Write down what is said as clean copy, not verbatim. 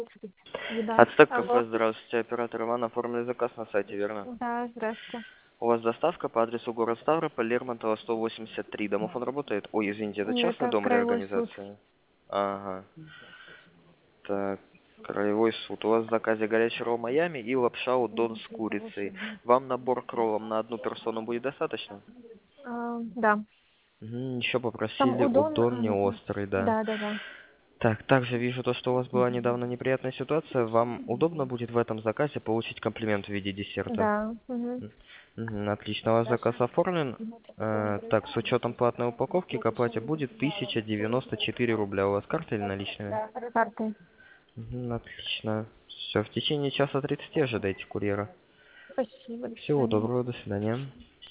Еда. Ацтек Алло. кафе, здравствуйте. Оператор Иван, оформили заказ на сайте, верно? Да, здравствуйте. У вас доставка по адресу город Ставрополь, Лермонтова, 183. Домофон работает? Ой, извините, это частный Это дом или краевой суд. организация? Ага. Так, краевой суд. У вас в заказе горячий ролл Майами и лапша удон с курицей. Вам набор к роллам на одну персону будет достаточно? Да. Еще Там попросили удон. удон не острый, да. Да, да, да. Так, также вижу то, что у вас была недавно неприятная ситуация. Вам удобно будет в этом заказе получить комплимент в виде десерта? Да. Мгм. Отлично, ваш заказ оформлен. Так, с учетом платной упаковки к оплате будет 1094 рубля. У вас карта или наличные? Картой. Отлично. Все, в течение часа 30 ожидайте курьера. Спасибо, до Всего свидания. доброго, до свидания.